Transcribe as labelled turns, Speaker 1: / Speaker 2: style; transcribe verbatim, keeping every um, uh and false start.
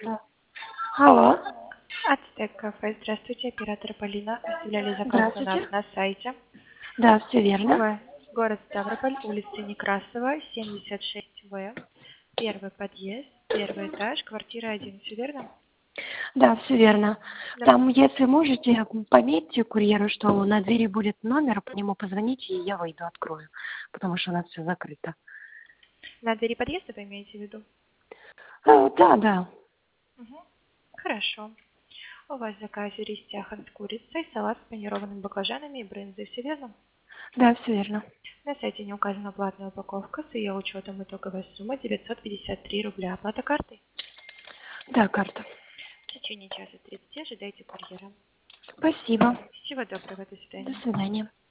Speaker 1: Да. Алло.
Speaker 2: Ацтек кафе. Здравствуйте, оператор Полина. Оставляли заказ у нас
Speaker 1: Здравствуйте.
Speaker 2: на сайте.
Speaker 1: Да, все верно.
Speaker 2: В город Ставрополь, улица Некрасова, семьдесят шесть В. Первый подъезд, первый этаж, квартира один. Все верно?
Speaker 1: Да, все верно.
Speaker 2: Да.
Speaker 1: Там, если можете, пометьте курьеру, что на двери будет номер, по нему позвоните, и я выйду, открою, потому что у нас все закрыто.
Speaker 2: На двери подъезда вы имеете в виду?
Speaker 1: А, да, да.
Speaker 2: Угу. Хорошо. У вас в заказе рис тяхан с курицей, салат с панированными баклажанами и брынзой. Все верно?
Speaker 1: Да, все верно.
Speaker 2: На сайте не указана платная упаковка с ее учетом итоговая сумма девятьсот пятьдесят три рубля. Оплата картой.
Speaker 1: Да, карта.
Speaker 2: В течение часа тридцати ожидайте курьера.
Speaker 1: Спасибо.
Speaker 2: Всего доброго, до
Speaker 1: До
Speaker 2: свидания.
Speaker 1: свидания.